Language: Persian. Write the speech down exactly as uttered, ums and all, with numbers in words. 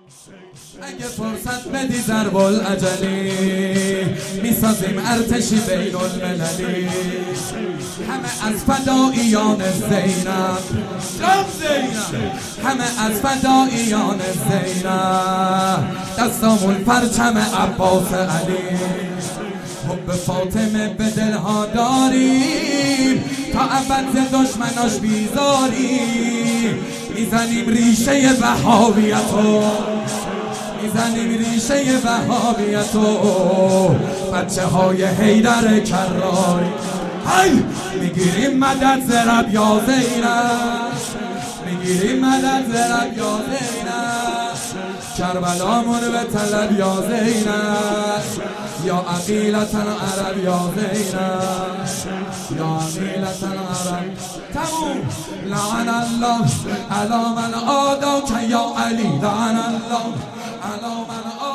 اگه فرصت بدی ضرب العجلی میسازیم ارتشی بین المللی، همه از فداییان زینب جام زینب، همه از فداییان زینب، دستامون پرچم عباس علی، حب فاطمه به دلها داریم تا ابد ز دشمناش بیزاریم، میزنیم ریشه وهابیتو، میزنیم ریشه وهابیتو، بچه های حیدر کراری های میگیریم مدد ز رب یا زینب، میگیریم مدد ز رب یا زینب، کربلامون به طلب یا زینب، یا عقیلتن عرب یا زینب، یا عقیلتن عرب. تموم. لعن الله علی من آداک یا علی، لعن الله علی من